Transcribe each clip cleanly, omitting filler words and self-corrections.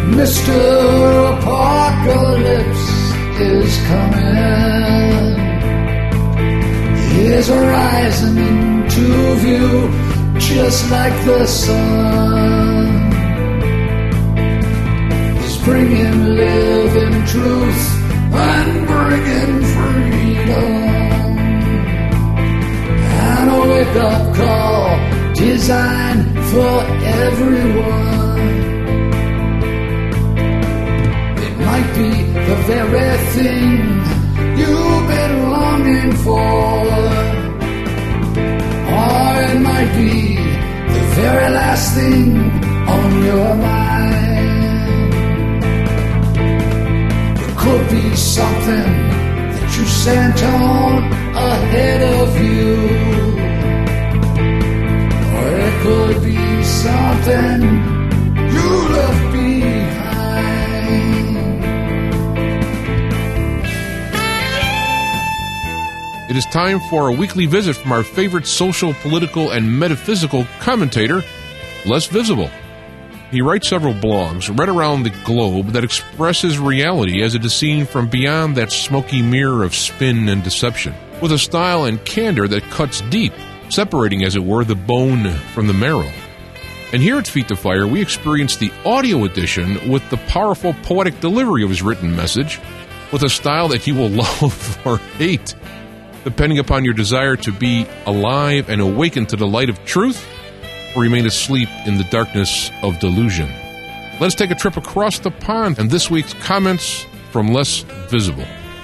Mr. Apocalypse is coming. He is rising into view just like the sun. He's bringing living truth and bringing freedom, and a wake-up call designed for everyone. It might be the very thing you've been longing for, or it might be the very last thing on your mind. It could be something that you sent on ahead of you, or it could be something you left behind. It is time for a weekly visit from our favorite social, political, and metaphysical commentator, Les Visible. He writes several blogs right around the globe that expresses reality as it is seen from beyond that smoky mirror of spin and deception, with a style and candor that cuts deep, separating, as it were, the bone from the marrow. And here at Feet to Fire, we experience the audio edition with the powerful poetic delivery of his written message, with a style that you will love or hate, depending upon your desire to be alive and awaken to the light of truth, or remain asleep in the darkness of delusion. Let's take a trip across the pond, and this week's comments from Les Visible.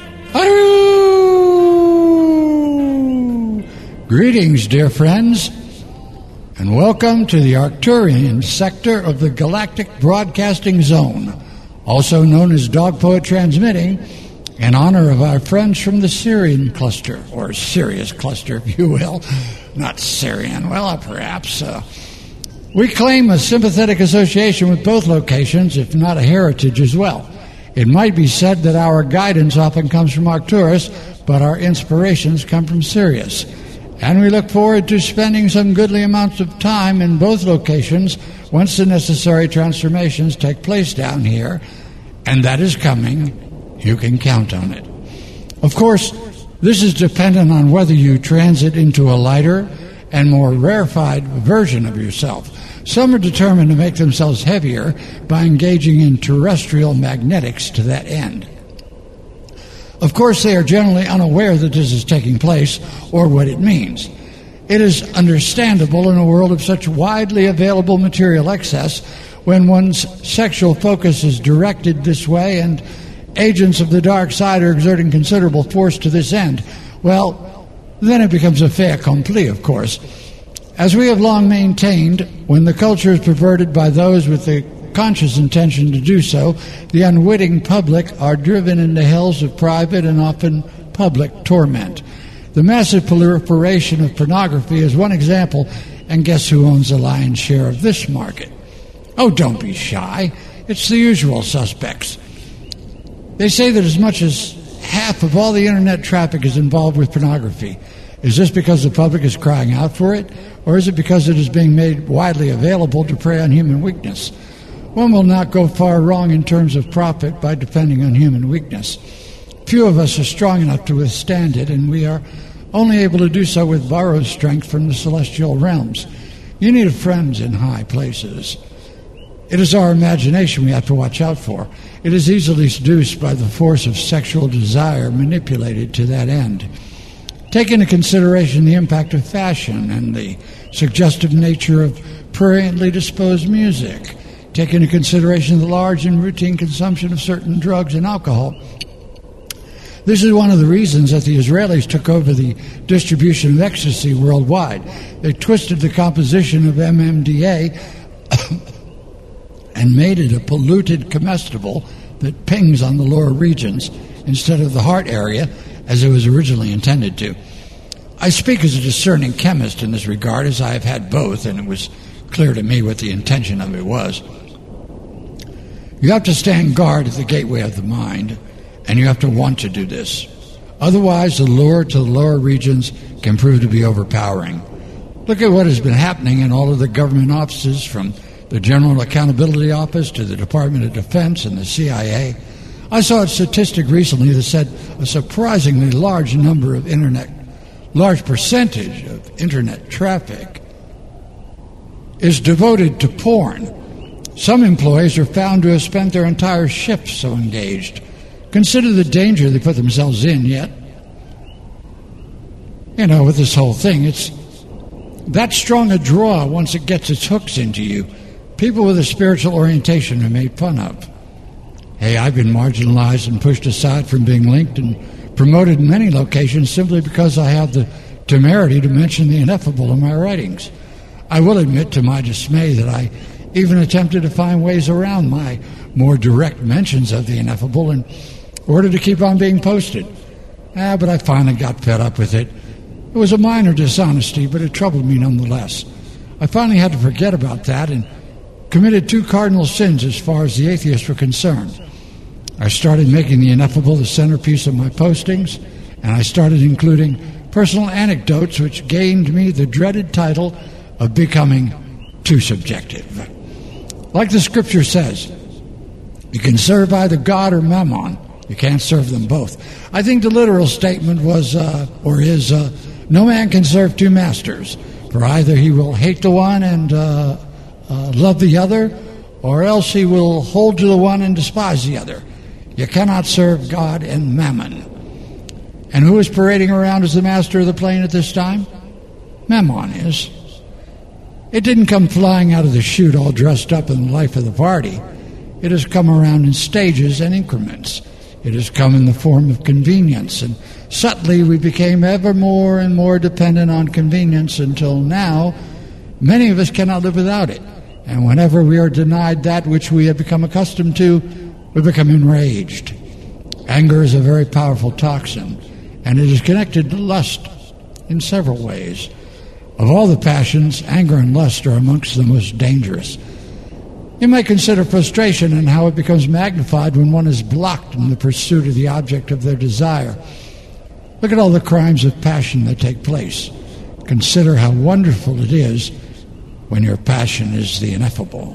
Hello! Greetings, dear friends, and welcome to the Arcturian sector of the Galactic Broadcasting Zone, also known as Dog Poet Transmitting, in honor of our friends from the Syrian cluster, or Sirius cluster, if you will. Not Syrian, well, perhaps. We claim a sympathetic association with both locations, if not a heritage as well. It might be said that our guidance often comes from Arcturus, but our inspirations come from Sirius. And we look forward to spending some goodly amounts of time in both locations once the necessary transformations take place down here, and that is coming. You can count on it. Of course, this is dependent on whether you transit into a lighter and more rarefied version of yourself. Some are determined to make themselves heavier by engaging in terrestrial magnetics to that end. Of course, they are generally unaware that this is taking place or what it means. It is understandable in a world of such widely available material excess when one's sexual focus is directed this way and agents of the dark side are exerting considerable force to this end. Well, then it becomes a fait accompli, of course. As we have long maintained, when the culture is perverted by those with the conscious intention to do so, the unwitting public are driven into hells of private and often public torment. The massive proliferation of pornography is one example, and guess who owns the lion's share of this market? Oh, don't be shy. It's the usual suspects. They say that as much as half of all the internet traffic is involved with pornography. Is this because the public is crying out for it, or is it because it is being made widely available to prey on human weakness? One will not go far wrong in terms of profit by depending on human weakness. Few of us are strong enough to withstand it, and we are only able to do so with borrowed strength from the celestial realms. You need friends in high places. It is our imagination we have to watch out for. It is easily seduced by the force of sexual desire manipulated to that end. Take into consideration the impact of fashion and the suggestive nature of pruriently disposed music. Take into consideration the large and routine consumption of certain drugs and alcohol. This is one of the reasons that the Israelis took over the distribution of ecstasy worldwide. They twisted the composition of MMDA and made it a polluted comestible that pings on the lower regions instead of the heart area as it was originally intended to. I speak as a discerning chemist in this regard, as I have had both, and it was clear to me what the intention of it was. You have to stand guard at the gateway of the mind, and you have to want to do this. Otherwise, the lure to the lower regions can prove to be overpowering. Look at what has been happening in all of the government offices, from the the General Accountability Office to the Department of Defense and the CIA. I saw a statistic recently that said a surprisingly large percentage of internet traffic is devoted to porn. Some employees are found to have spent their entire shift so engaged. Consider the danger they put themselves in, yet, with this whole thing, it's that strong a draw once it gets its hooks into you. People with a spiritual orientation are made fun of. Hey, I've been marginalized and pushed aside from being linked and promoted in many locations simply because I have the temerity to mention the ineffable in my writings. I will admit to my dismay that I even attempted to find ways around my more direct mentions of the ineffable in order to keep on being posted. But I finally got fed up with it. It was a minor dishonesty, but it troubled me nonetheless. I finally had to forget about that and committed 2 cardinal sins as far as the atheists were concerned. I started making the ineffable the centerpiece of my postings, and I started including personal anecdotes which gained me the dreaded title of becoming too subjective. Like the scripture says, you can serve either God or Mammon. You can't serve them both. I think the literal statement was, no man can serve 2 masters, for either he will hate the one and love the other, or else he will hold to the one and despise the other. You cannot serve God and Mammon. And who is parading around as the master of the plane at this time? Mammon is. It didn't come flying out of the chute all dressed up in the life of the party. It has come around in stages and increments. It has come in the form of convenience, and subtly we became ever more and more dependent on convenience until now many of us cannot live without it. And whenever we are denied that which we have become accustomed to, we become enraged. Anger is a very powerful toxin, and it is connected to lust in several ways. Of all the passions, anger and lust are amongst the most dangerous. You may consider frustration and how it becomes magnified when one is blocked in the pursuit of the object of their desire. Look at all the crimes of passion that take place. Consider how wonderful it is when your passion is the ineffable.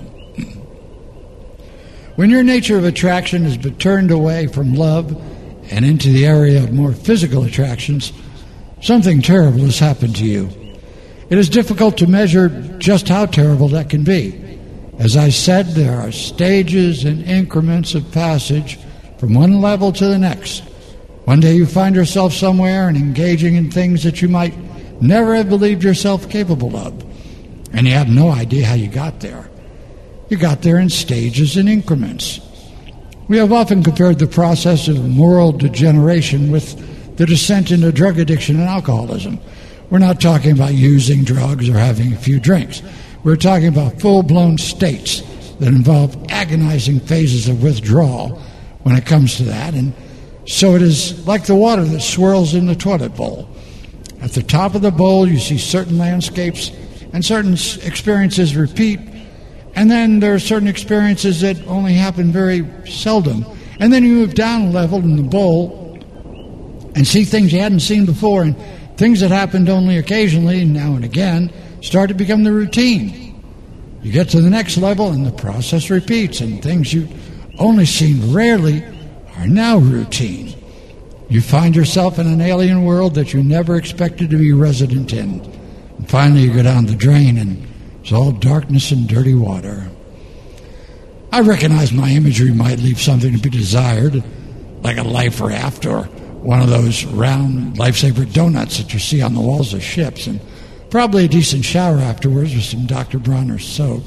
When your nature of attraction has been turned away from love and into the area of more physical attractions, something terrible has happened to you. It is difficult to measure just how terrible that can be. As I said, there are stages and increments of passage from one level to the next. One day you find yourself somewhere and engaging in things that you might never have believed yourself capable of, and you have no idea how you got there. You got there in stages and increments. We have often compared the process of moral degeneration with the descent into drug addiction and alcoholism. We're not talking about using drugs or having a few drinks. We're talking about full-blown states that involve agonizing phases of withdrawal when it comes to that. And so it is like the water that swirls in the toilet bowl. At the top of the bowl, you see certain landscapes and certain experiences repeat. And then there are certain experiences that only happen very seldom. And then you move down a level in the bowl and see things you hadn't seen before, and things that happened only occasionally, now and again, start to become the routine. You get to the next level and the process repeats, and things you've only seen rarely are now routine. You find yourself in an alien world that you never expected to be resident in. And finally you go down the drain and it's all darkness and dirty water. I recognize my imagery might leave something to be desired, like a life raft or one of those round lifesaver donuts that you see on the walls of ships, and probably a decent shower afterwards with some Dr. Bronner's soap.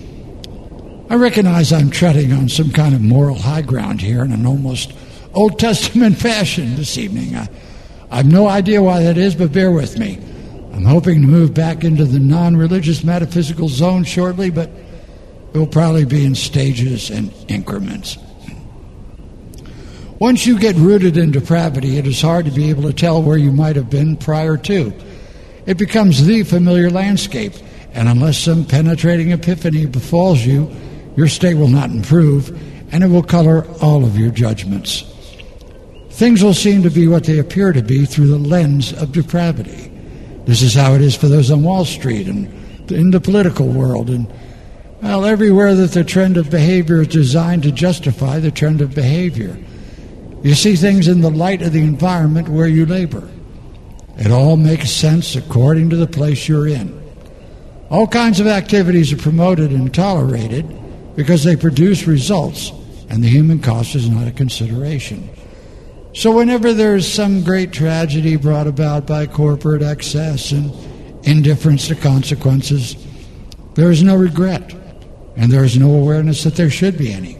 I recognize I'm treading on some kind of moral high ground here in an almost Old Testament fashion this evening. I have no idea why that is, but bear with me. I'm hoping to move back into the non-religious metaphysical zone shortly, but it will probably be in stages and increments. Once you get rooted in depravity, it is hard to be able to tell where you might have been prior to. It becomes the familiar landscape, and unless some penetrating epiphany befalls you, your state will not improve, and it will color all of your judgments. Things will seem to be what they appear to be through the lens of depravity. This is how it is for those on Wall Street and in the political world, and Well, everywhere that the trend of behavior is designed to justify the trend of behavior. You see things in the light of the environment where you labor. It all makes sense according to the place you're in. All kinds of activities are promoted and tolerated because they produce results, and the human cost is not a consideration. So whenever there's some great tragedy brought about by corporate excess and indifference to consequences, there is no regret, and there is no awareness that there should be any.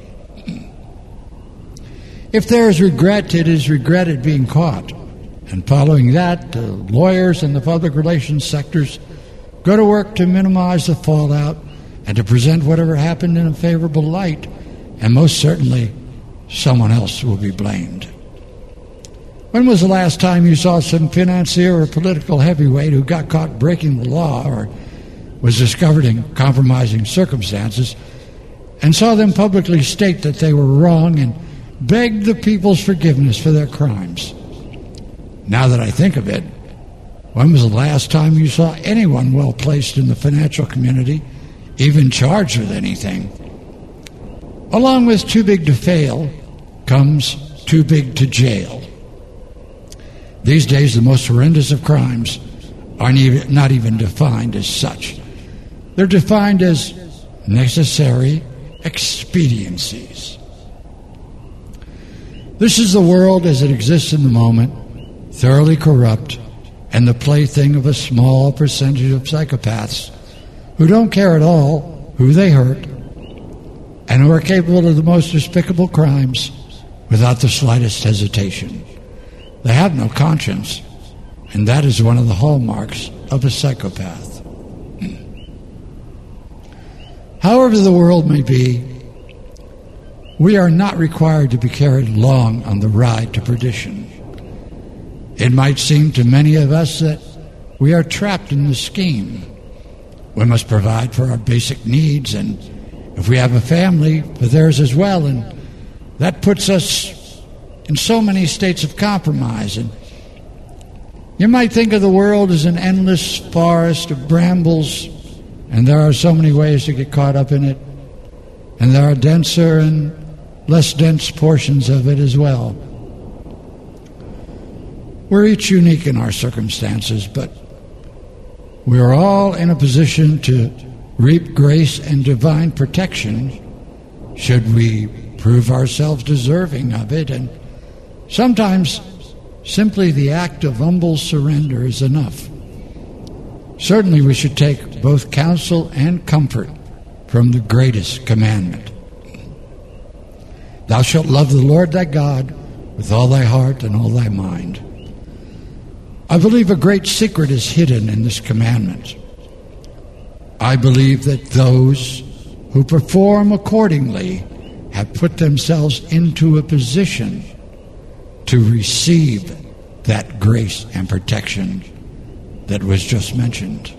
If there is regret, it is regret at being caught. And following that, the lawyers and the public relations sectors go to work to minimize the fallout and to present whatever happened in a favorable light, and most certainly someone else will be blamed. When was the last time you saw some financier or political heavyweight who got caught breaking the law or was discovered in compromising circumstances and saw them publicly state that they were wrong and begged the people's forgiveness for their crimes? Now that I think of it, when was the last time you saw anyone well-placed in the financial community even charged with anything? Along with too big to fail comes too big to jail. These days, the most horrendous of crimes are not even defined as such. They're defined as necessary expediencies. This is the world as it exists in the moment, thoroughly corrupt, and the plaything of a small percentage of psychopaths who don't care at all who they hurt and who are capable of the most despicable crimes without the slightest hesitation. They have no conscience, and that is one of the hallmarks of a psychopath. However the world may be, we are not required to be carried along on the ride to perdition. It might seem to many of us that we are trapped in the scheme. We must provide for our basic needs, and if we have a family, for theirs as well, and that puts us in so many states of compromise. And you might think of the world as an endless forest of brambles, and there are so many ways to get caught up in it, and there are denser and less dense portions of it as well. We're each unique in our circumstances, but we are all in a position to reap grace and divine protection should we prove ourselves deserving of it, and sometimes simply the act of humble surrender is enough. Certainly we should take both counsel and comfort from the greatest commandment. Thou shalt love the Lord thy God with all thy heart and all thy mind. I believe a great secret is hidden in this commandment. I believe that those who perform accordingly have put themselves into a position to receive that grace and protection that was just mentioned.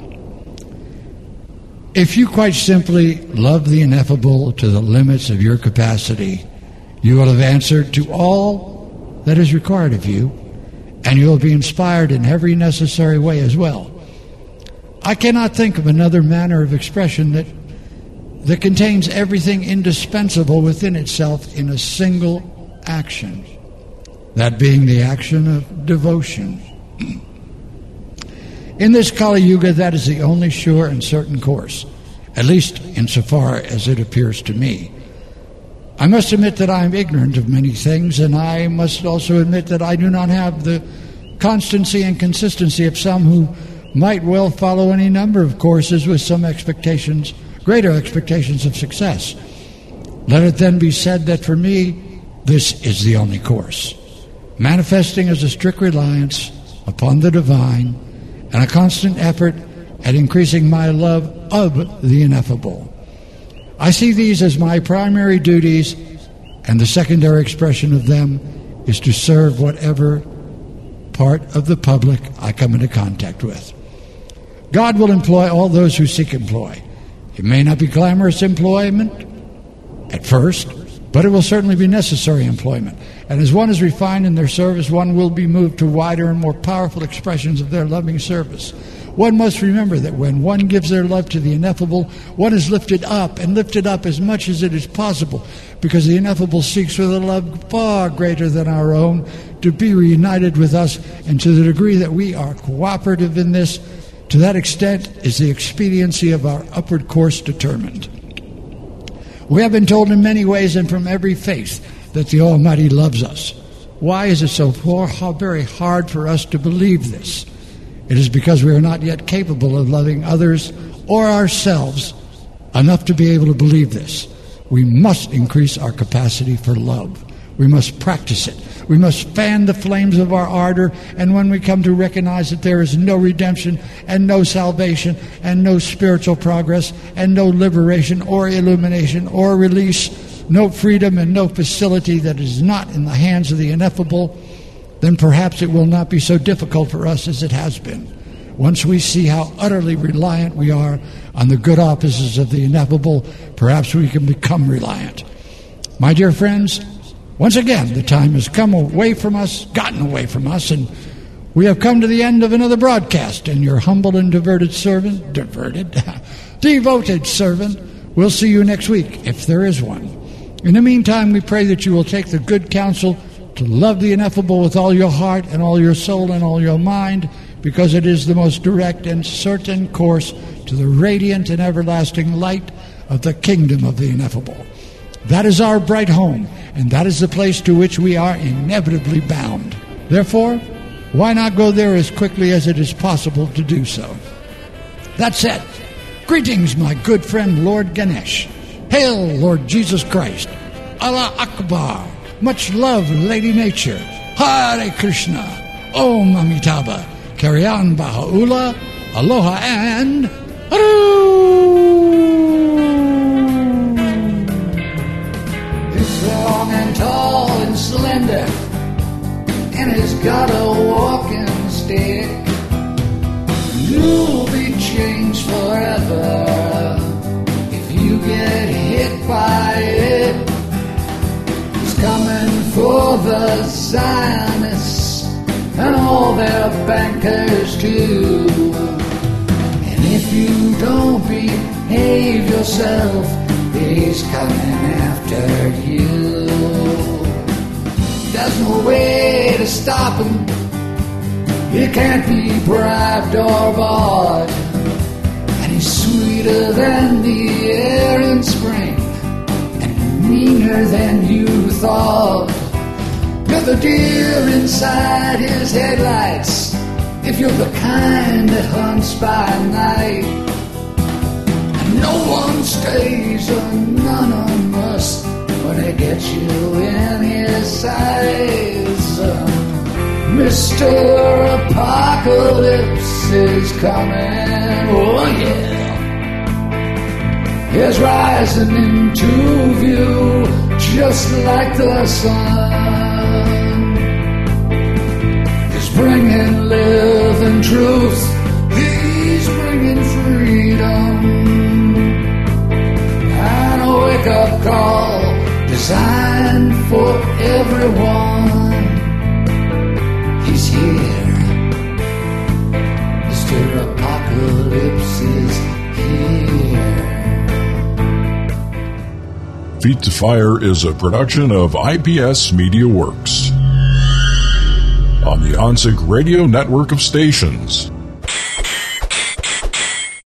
If you quite simply love the ineffable to the limits of your capacity, you will have answered to all that is required of you, and you will be inspired in every necessary way as well. I cannot think of another manner of expression that contains everything indispensable within itself in a single action, that being the action of devotion. In this Kali Yuga, that is the only sure and certain course, at least insofar as it appears to me. I must admit that I am ignorant of many things, and I must also admit that I do not have the constancy and consistency of some who might well follow any number of courses with some expectations, greater expectations of success. Let it then be said that for me, this is the only course, manifesting as a strict reliance upon the divine and a constant effort at increasing my love of the ineffable. I see these as my primary duties, and the secondary expression of them is to serve whatever part of the public I come into contact with. God will employ all those who seek employ. It may not be glamorous employment at first, but it will certainly be necessary employment. And as one is refined in their service, one will be moved to wider and more powerful expressions of their loving service. One must remember that when one gives their love to the ineffable, one is lifted up, and lifted up as much as it is possible, because the ineffable seeks with a love far greater than our own to be reunited with us, and to the degree that we are cooperative in this, to that extent is the expediency of our upward course determined. We have been told in many ways and from every faith that the Almighty loves us. Why is it so very hard for us to believe this? It is because we are not yet capable of loving others or ourselves enough to be able to believe this. We must increase our capacity for love. We must practice it. We must fan the flames of our ardor, and when we come to recognize that there is no redemption and no salvation and no spiritual progress and no liberation or illumination or release, no freedom and no facility that is not in the hands of the ineffable, then perhaps it will not be so difficult for us as it has been. Once we see how utterly reliant we are on the good offices of the ineffable, perhaps we can become reliant. My dear friends, once again, the time has gotten away from us, and we have come to the end of another broadcast, and your humble and devoted servant will see you next week, if there is one. In the meantime, we pray that you will take the good counsel to love the ineffable with all your heart and all your soul and all your mind, because it is the most direct and certain course to the radiant and everlasting light of the kingdom of the ineffable. That is our bright home, and that is the place to which we are inevitably bound. Therefore, why not go there as quickly as it is possible to do so? That said, greetings, my good friend Lord Ganesh. Hail, Lord Jesus Christ. Allah Akbar. Much love, Lady Nature. Hare Krishna. Om Amitabha. Carry on, Baha'u'llah. Aloha and Haru! He's long and tall and slender, and he's got a walking stick. You'll be changed forever if you get hit by it. He's coming for the Zionists and all their bankers too. And if you don't behave yourself, he's coming after you. There's no way to stop him. He can't be bribed or bought. And he's sweeter than the air in spring, and meaner than you thought. You're the deer inside his headlights, if you're the kind that hunts by night. And no one stays anonymous when he gets you in his sights. Mr. Apocalypse is coming, oh yeah. He's rising into view just like the sun. He's bringing living truth. He's bringing freedom. And a wake-up call designed for everyone. He's here. Mr. Apocalypse is here. Feet to Fire is a production of IPS Media Works on the OnSync Radio network of stations.